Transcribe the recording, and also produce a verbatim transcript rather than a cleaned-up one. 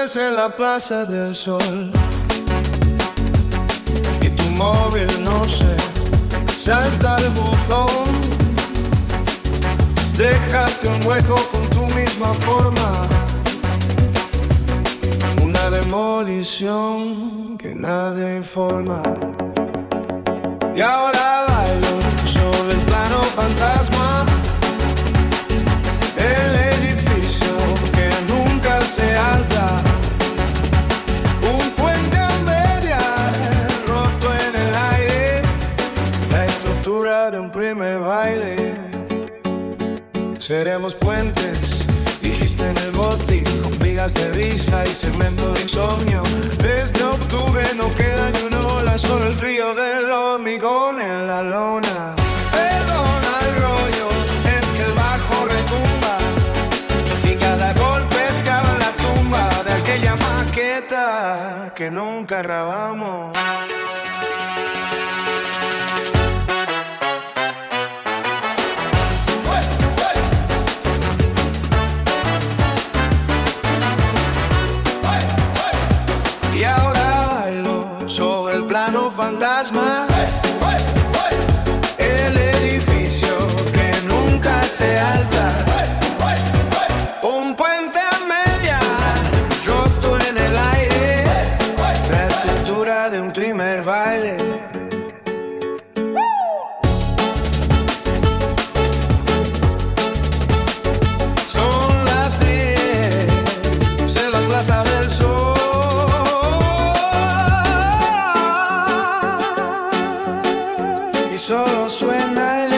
estás en la Plaza del Sol y tu móvil, no sé, salta al buzón. Dejaste un hueco con tu misma forma, una demolición que nadie informa. Y ahora bailo sobre el plano fantasma, el edificio que nunca se alza, un puente a medias roto en el aire, la estructura de un primer baile. Seremos puentes, dijiste en el botín, con vigas de risa y cemento de insomnio. Desde octubre no queda ni una bola, solo el frío del hormigón en la lona. Perdona el rollo, es que el bajo retumba y cada golpe excava la tumba de aquella maqueta que nunca grabamos. Y ahora bailo sobre el plano fantasma, el edificio que nunca se alza, un puente a media roto en el aire, la estructura de un primer baile. Son las diez en la Plaza del Sol y solo suena el